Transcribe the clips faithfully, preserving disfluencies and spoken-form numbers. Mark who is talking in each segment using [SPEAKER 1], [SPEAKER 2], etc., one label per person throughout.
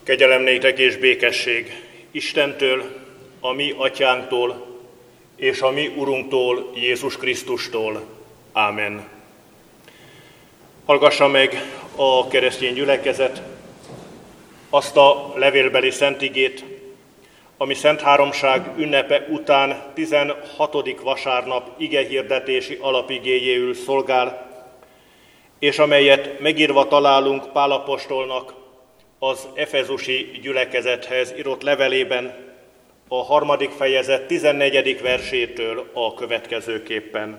[SPEAKER 1] Kegyelem néktek és békesség Istentől, a mi atyánktól, és a mi Urunktól, Jézus Krisztustól. Ámen. Hallgassa meg a keresztény gyülekezet azt a levélbeli szentigét, ami Szent Háromság ünnepe után tizenhatodik vasárnap igehirdetési alapigéjéül szolgál, és amelyet megírva találunk Pál apostolnak az efezusi gyülekezethez írott levelében, a harmadik fejezet tizennegyedik versétől a következőképpen.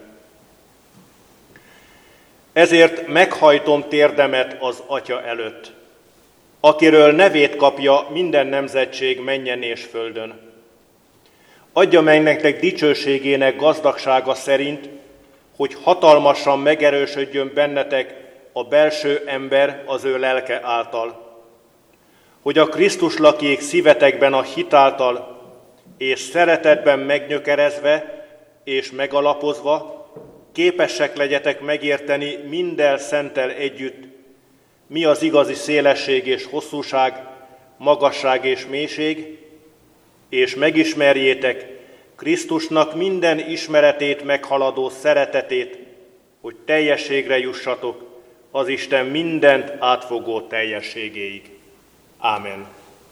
[SPEAKER 1] Ezért meghajtom térdemet az Atya előtt, akiről nevét kapja minden nemzetség mennyen és földön. Adja meg nektek dicsőségének gazdagsága szerint, hogy hatalmasan megerősödjön bennetek a belső ember az ő lelke által, hogy a Krisztus lakjék szívetekben a hit által, és szeretetben megnyökerezve és megalapozva, képesek legyetek megérteni minden szenttel együtt, mi az igazi szélesség és hosszúság, magasság és mélység, és megismerjétek Krisztusnak minden ismeretét meghaladó szeretetét, hogy teljességre jussatok az Isten mindent átfogó teljességéig. Ámen.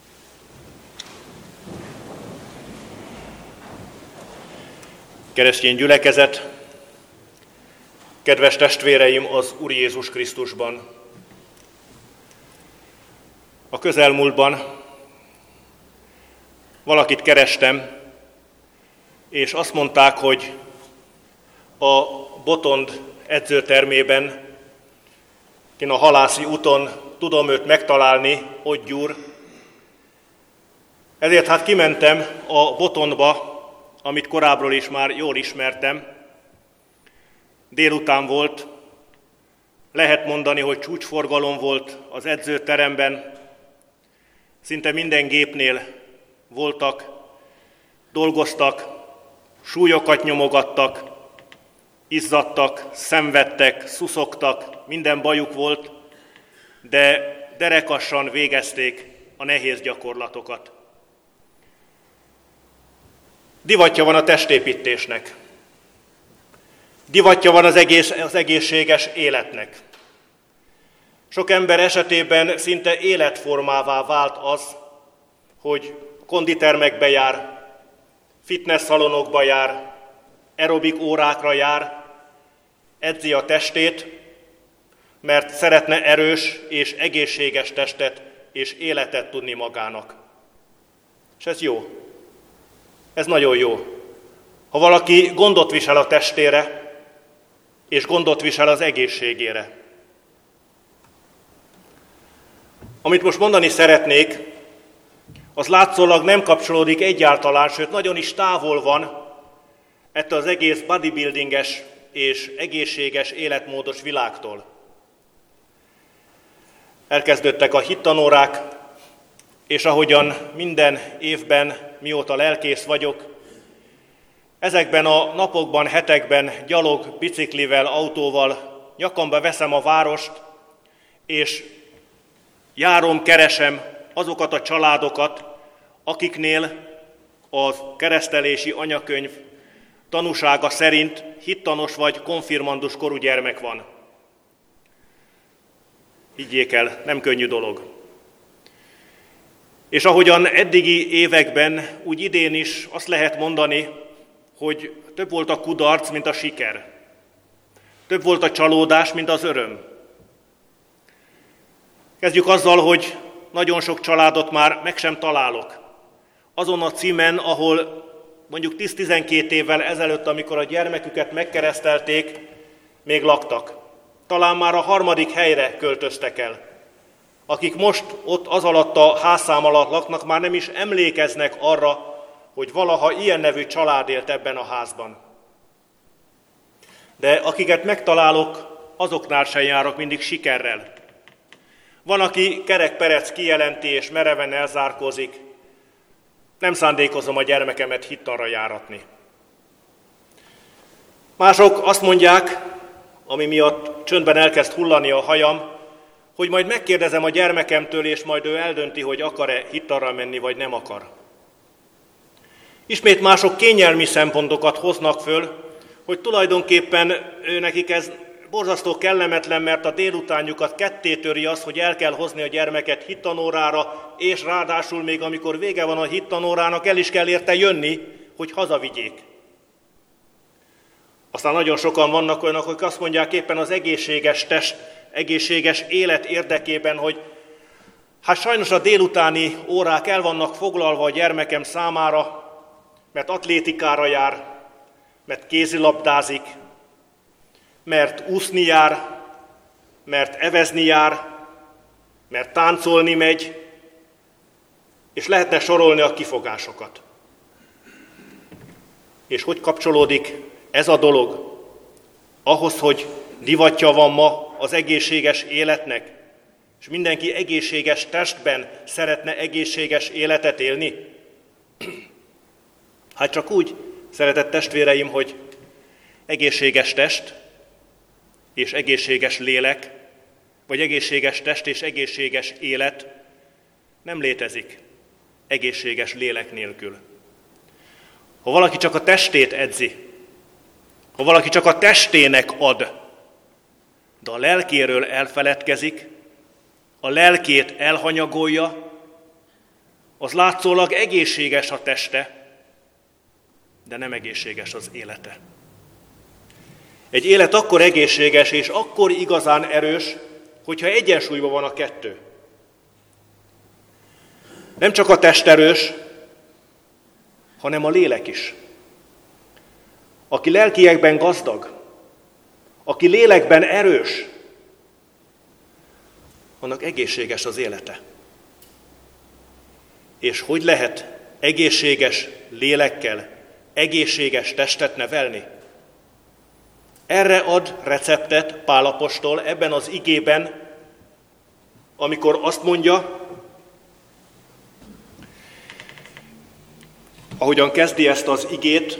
[SPEAKER 1] Keresztény gyülekezet, kedves testvéreim az Úr Jézus Krisztusban! A közelmúltban valakit kerestem, és azt mondták, hogy a Botond edzőtermében, kin a Halászi úton tudom őt megtalálni, ott gyúr. Ezért hát kimentem a Botondba, amit korábbról is már jól ismertem. Délután volt, lehet mondani, hogy csúcsforgalom volt az edzőteremben. Szinte minden gépnél voltak, dolgoztak, súlyokat nyomogattak, izzadtak, szenvedtek, szuszogtak, minden bajuk volt, de derekassan végezték a nehéz gyakorlatokat. Divatja van a testépítésnek. Divatja van az, egész, az egészséges életnek. Sok ember esetében szinte életformává vált az, hogy konditermekbe jár, fitnessszalonokba jár, aerobik órákra jár, edzi a testét, mert szeretne erős és egészséges testet és életet tudni magának. És ez jó. Ez nagyon jó. Ha valaki gondot visel a testére, és gondot visel az egészségére. Amit most mondani szeretnék, az látszólag nem kapcsolódik egyáltalán, sőt nagyon is távol van ettől az egész bodybuildinges és egészséges életmódos világtól. Elkezdődtek a hittanórák, és ahogyan minden évben, mióta lelkész vagyok, ezekben a napokban, hetekben gyalog, biciklivel, autóval nyakamba veszem a várost, és járom, keresem azokat a családokat, akiknél az keresztelési anyakönyv tanúsága szerint hittanos vagy konfirmandus korú gyermek van. Higgyék el, nem könnyű dolog. És ahogyan eddigi években, úgy idén is azt lehet mondani, hogy több volt a kudarc, mint a siker. Több volt a csalódás, mint az öröm. Kezdjük azzal, hogy nagyon sok családot már meg sem találok. Azon a címen, ahol mondjuk tíz-tizenkét évvel ezelőtt, amikor a gyermeküket megkeresztelték, még laktak. Talán már a harmadik helyre költöztek el. Akik most ott az alatt a házszám alatt laknak, már nem is emlékeznek arra, hogy valaha ilyen nevű család élt ebben a házban. De akiket megtalálok, azoknál sem járok mindig sikerrel. Van, aki kerek-perec kijelenti és mereven elzárkózik. Nem szándékozom a gyermekemet hittanra járatni. Mások azt mondják, ami miatt csöndben elkezd hullani a hajam, hogy majd megkérdezem a gyermekemtől, és majd ő eldönti, hogy akar-e hittarra menni, vagy nem akar. Ismét mások kényelmi szempontokat hoznak föl, hogy tulajdonképpen nekik ez borzasztó kellemetlen, mert a délutánjukat ketté töri az, hogy el kell hozni a gyermeket hittanórára, és ráadásul még amikor vége van a hittanórának, el is kell érte jönni, hogy hazavigyék. Aztán nagyon sokan vannak olyanok, akik azt mondják éppen az egészséges test, egészséges élet érdekében, hogy hát sajnos a délutáni órák el vannak foglalva a gyermekem számára, mert atlétikára jár, mert kézilabdázik, mert úszni jár, mert evezni jár, mert táncolni megy, és lehetne sorolni a kifogásokat. És hogy kapcsolódik ez a dolog ahhoz, hogy divatja van ma az egészséges életnek, és mindenki egészséges testben szeretne egészséges életet élni? Hát csak úgy, szeretett testvéreim, hogy egészséges test és egészséges lélek, vagy egészséges test és egészséges élet nem létezik egészséges lélek nélkül. Ha valaki csak a testét edzi, ha valaki csak a testének ad, de a lelkéről elfeledkezik, a lelkét elhanyagolja, az látszólag egészséges a teste, de nem egészséges az élete. Egy élet akkor egészséges és akkor igazán erős, hogyha egyensúlyban van a kettő. Nem csak a test erős, hanem a lélek is. Aki lelkiekben gazdag, aki lélekben erős, annak egészséges az élete. És hogy lehet egészséges lélekkel egészséges testet nevelni? Erre ad receptet Pál apostol ebben az igében, amikor azt mondja, ahogyan kezdi ezt az igét,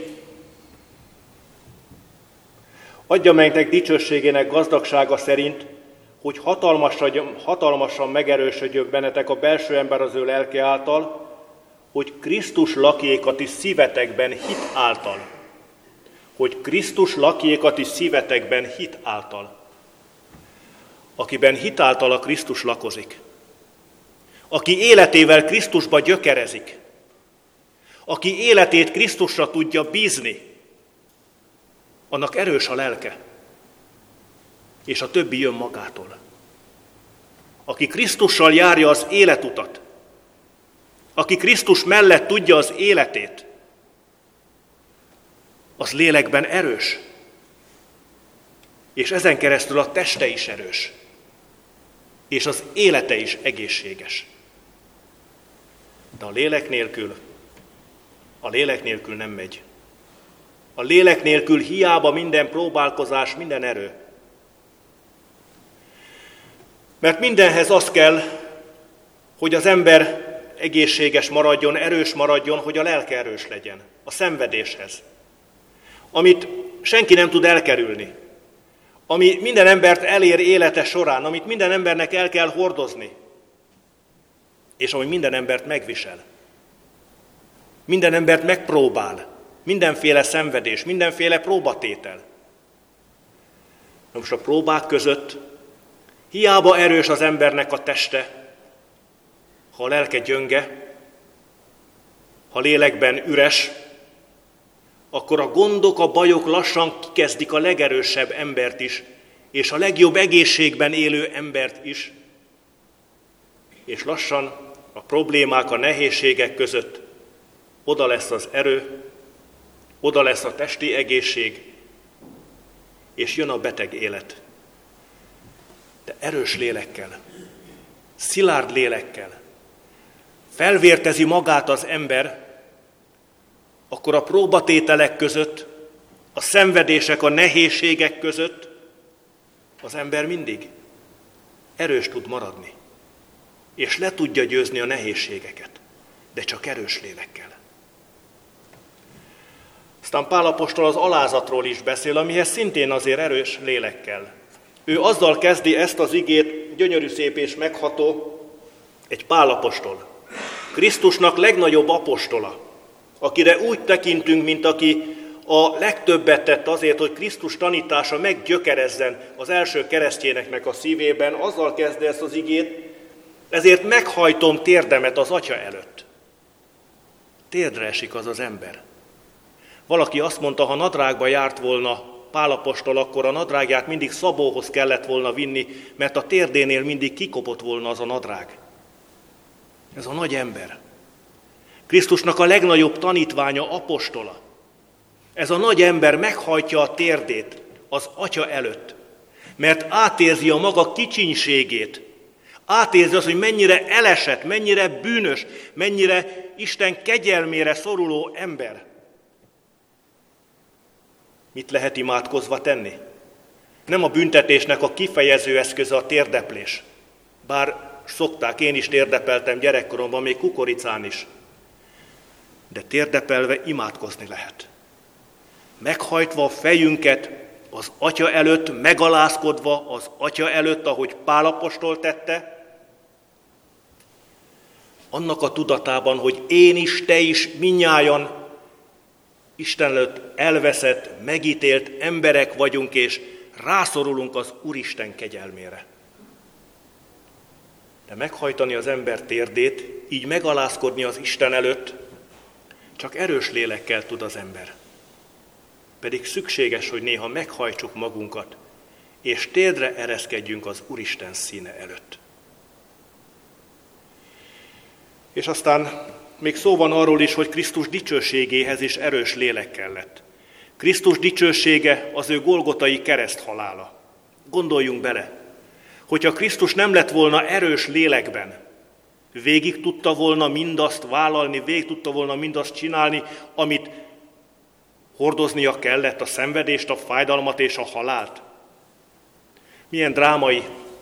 [SPEAKER 1] adja meg nektek dicsőségének gazdagsága szerint, hogy hatalmasan, hatalmasan megerősödjön bennetek a belső ember az ő lelke által, hogy Krisztus lakjék a ti szívetekben hit által. Hogy Krisztus lakjék a ti szívetekben hit által. Akiben hit által a Krisztus lakozik. Aki életével Krisztusba gyökerezik. Aki életét Krisztusra tudja bízni, annak erős a lelke, és a többi jön magától. Aki Krisztussal járja az életutat, aki Krisztus mellett tudja az életét, az lélekben erős, és ezen keresztül a teste is erős, és az élete is egészséges. De a lélek nélkül, a lélek nélkül nem megy. A lélek nélkül hiába minden próbálkozás, minden erő. Mert mindenhez az kell, hogy az ember egészséges maradjon, erős maradjon, hogy a lelke erős legyen. A szenvedéshez. Amit senki nem tud elkerülni. Ami minden embert elér élete során, amit minden embernek el kell hordozni. És ami minden embert megvisel. Minden embert megpróbál. Mindenféle szenvedés, mindenféle próbatétel. Most a próbák között hiába erős az embernek a teste, ha a lelke gyönge, ha lélekben üres, akkor a gondok, a bajok lassan kikezdik a legerősebb embert is, és a legjobb egészségben élő embert is, és lassan a problémák, a nehézségek között oda lesz az erő, oda lesz a testi egészség, és jön a beteg élet. De erős lélekkel, szilárd lélekkel felvértezi magát az ember, akkor a próbatételek között, a szenvedések, a nehézségek között az ember mindig erős tud maradni, és le tudja győzni a nehézségeket, de csak erős lélekkel. Aztán Pál apostol az alázatról is beszél, amihez szintén azért erős lélekkel. Ő azzal kezdi ezt az igét, gyönyörű szép és megható, egy Pál apostol, Krisztusnak legnagyobb apostola, akire úgy tekintünk, mint aki a legtöbbet tett azért, hogy Krisztus tanítása meggyökerezzen az első keresztjéneknek a szívében, azzal kezdte ezt az igét, ezért meghajtom térdemet az Atya előtt. Térdre esik az az ember. Valaki azt mondta, ha nadrágba járt volna Pál apostol, akkor a nadrágját mindig szabóhoz kellett volna vinni, mert a térdénél mindig kikopott volna az a nadrág. Ez a nagy ember. Krisztusnak a legnagyobb tanítványa, apostola. Ez a nagy ember meghajtja a térdét az Atya előtt, mert átérzi a maga kicsinségét, átérzi azt, hogy mennyire elesett, mennyire bűnös, mennyire Isten kegyelmére szoruló ember. Mit lehet imádkozva tenni? Nem a büntetésnek a kifejező eszköze a térdeplés. Bár szokták, én is térdepeltem gyerekkoromban, még kukoricán is. De térdepelve imádkozni lehet. Meghajtva a fejünket az Atya előtt, megalázkodva az Atya előtt, ahogy Pál apostol tette, annak a tudatában, hogy én is, te is, mindnyájan Isten előtt elveszett, megítélt emberek vagyunk, és rászorulunk az Úristen kegyelmére. De meghajtani az ember térdét, így megalázkodni az Isten előtt, csak erős lélekkel tud az ember. Pedig szükséges, hogy néha meghajtsuk magunkat, és térdre ereszkedjünk az Úristen színe előtt. És aztán még szó van arról is, hogy Krisztus dicsőségéhez is erős lélek kellett. Krisztus dicsősége az ő golgotai kereszthalála. Gondoljunk bele, hogyha Krisztus nem lett volna erős lélekben, végig tudta volna mindazt vállalni, végig tudta volna mindazt csinálni, amit hordoznia kellett, a szenvedést, a fájdalmat és a halált. Milyen drámai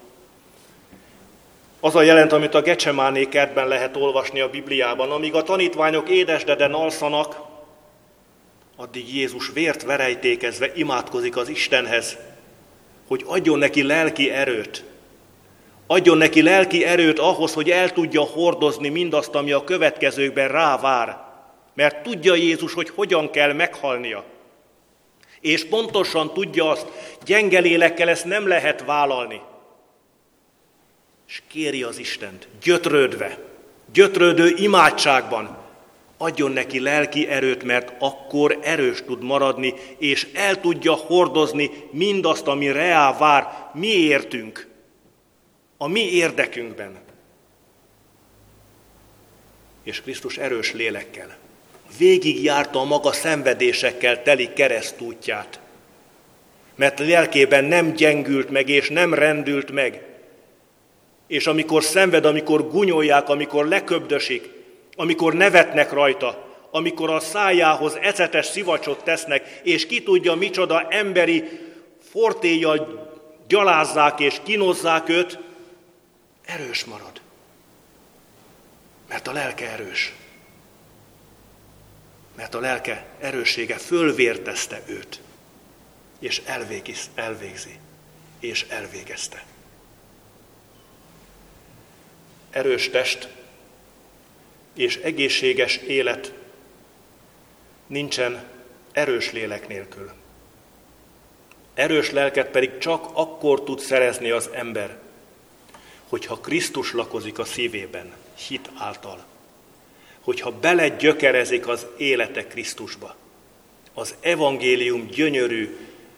[SPEAKER 1] az a jelent, amit a Gecsemáné kertben lehet olvasni a Bibliában. Amíg a tanítványok édesdeden alszanak, addig Jézus vért verejtékezve imádkozik az Istenhez, hogy adjon neki lelki erőt. Adjon neki lelki erőt ahhoz, hogy el tudja hordozni mindazt, ami a következőkben rávár. Mert tudja Jézus, hogy hogyan kell meghalnia. És pontosan tudja azt, gyenge lélekkel ezt nem lehet vállalni. És kéri az Istent, gyötrődve, gyötrődő imádságban, adjon neki lelki erőt, mert akkor erős tud maradni, és el tudja hordozni mindazt, ami reá vár mi értünk, a mi érdekünkben. És Krisztus erős lélekkel végigjárta a maga szenvedésekkel teli keresztútját, mert lelkében nem gyengült meg, és nem rendült meg. És amikor szenved, amikor gunyolják, amikor leköbdösik, amikor nevetnek rajta, amikor a szájához ecetes szivacsot tesznek, és ki tudja, micsoda emberi fortéjjal gyalázzák és kínozzák őt, erős marad. Mert a lelke erős. Mert a lelke erőssége fölvértezte őt, és elvégez, elvégzi, és elvégezte. Erős test és egészséges élet nincsen erős lélek nélkül. Erős lelket pedig csak akkor tud szerezni az ember, hogyha Krisztus lakozik a szívében, hit által. Hogyha belegyökerezik az élete Krisztusba, az evangélium gyönyörű,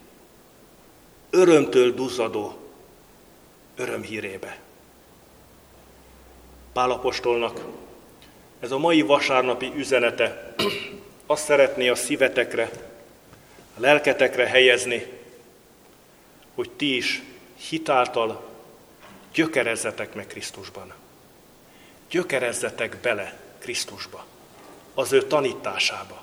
[SPEAKER 1] örömtől duzzadó örömhírébe. Pál apostolnak ez a mai vasárnapi üzenete azt szeretné a szívetekre, a lelketekre helyezni, hogy ti is hitáltal gyökerezzetek meg Krisztusban. Gyökerezzetek bele Krisztusba, az ő tanításába.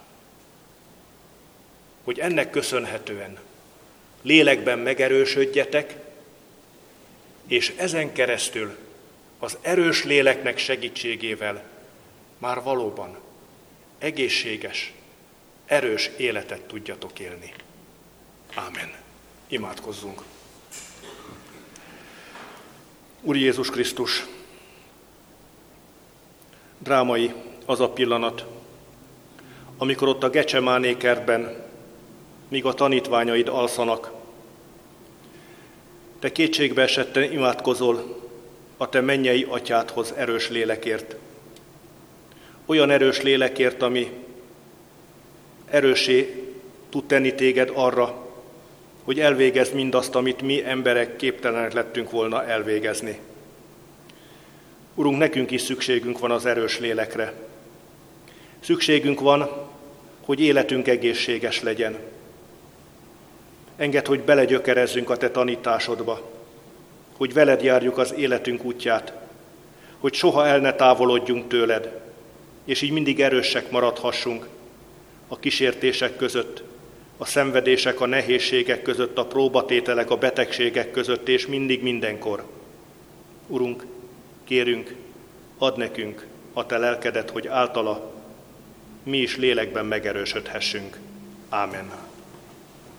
[SPEAKER 1] Hogy ennek köszönhetően lélekben megerősödjetek, és ezen keresztül az erős léleknek segítségével már valóban egészséges, erős életet tudjatok élni. Ámen. Imádkozzunk. Úr Jézus Krisztus, drámai az a pillanat, amikor ott a Gecsemáné kertben, míg a tanítványaid alszanak, te kétségbe esetten imádkozol a te mennyei atyádhoz erős lélekért. Olyan erős lélekért, ami erőssé tud tenni téged arra, hogy elvégezd mindazt, amit mi emberek képtelenek lettünk volna elvégezni. Urunk, nekünk is szükségünk van az erős lélekre. Szükségünk van, hogy életünk egészséges legyen. Engedd, hogy belegyökerezzünk a te tanításodba, hogy veled járjuk az életünk útját, hogy soha el ne távolodjunk tőled, és így mindig erősek maradhassunk a kísértések között, a szenvedések, a nehézségek között, a próbatételek, a betegségek között, és mindig mindenkor. Urunk, kérünk, add nekünk a te lelkedet, hogy általa mi is lélekben megerősödhessünk. Ámen.